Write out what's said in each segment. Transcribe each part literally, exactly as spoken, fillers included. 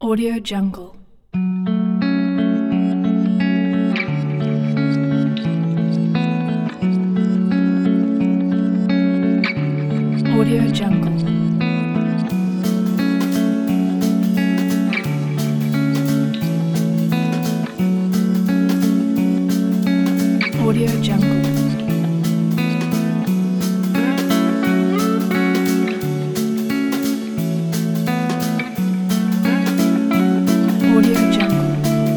Audio Jungle. Audio Jungle. Audio Jungle. Audio Jungle.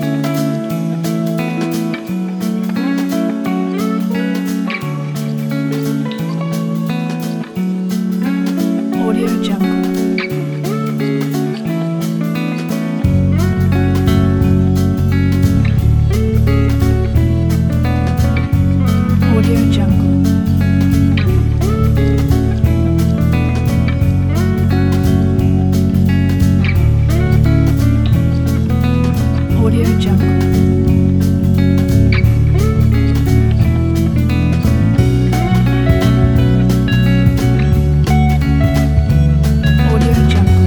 Audio Jungle. Audio Jungle. Audio Jungle. Audio Jungle.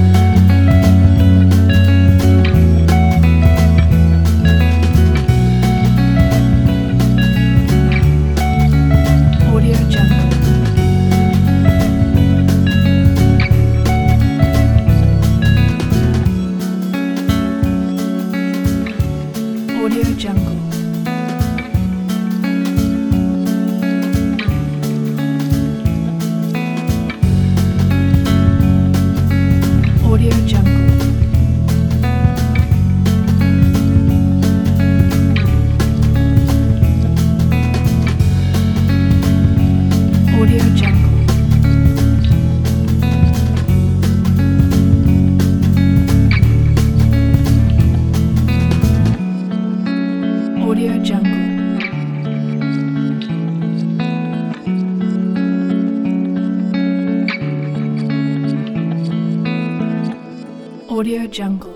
Audio Jungle. Audio Jungle. Audio Jungle. Audio Jungle. Audio Jungle. Audio Jungle.